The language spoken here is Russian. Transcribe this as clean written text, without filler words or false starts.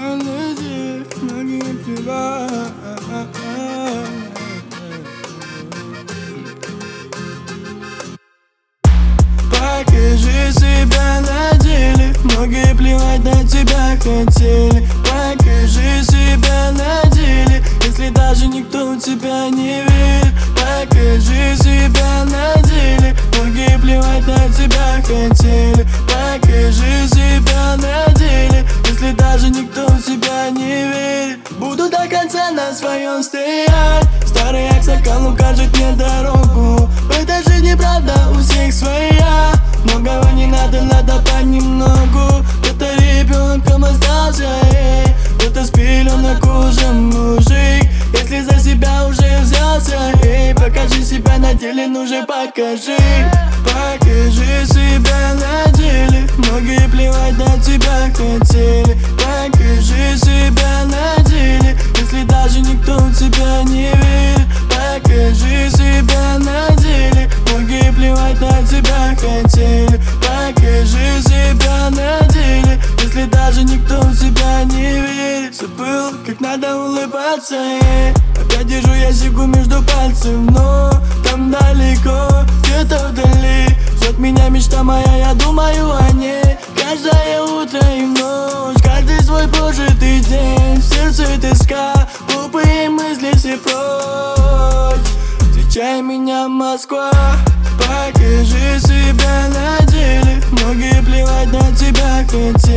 на деле многие плевать. Покажи себя на деле, многие плевать на тебя хотели. Покажи себя на деле, если даже никто в тебя не верит. Покажи себя на деле, многие плевать на тебя хотели. Покажи себя на деле, если даже никто в тебя не верит. Буду до конца на своем стоять, старый аксакал укажет мне дорогу. В этой жизни правда у всех своя, многого не надо, надо понемногу. Кто-то ребенком остался, кто-то с пеленок уже мужик. Если за себя уже взялся, покажи себя на деле, ну же покажи. Покажи себя на деле, многие плевать на тебя хотели. Покажи себя на деле, если даже никто в тебя не верит. Покажи себя на деле, многие плевать на тебя хотели. Покажи себя на деле, если даже никто в тебя не верит. Забыл, как надо улыбаться, опять держу я сигу между пальцев, но там далеко, где-то вдали ждет меня мечта моя, я думаю о ней каждое утро и ночь, каждый свой прожитый день. В сердце тоска, глупые мысли все прочь. Встречай меня, Москва, покажи себя на деле, многие плевать на тебя хотели.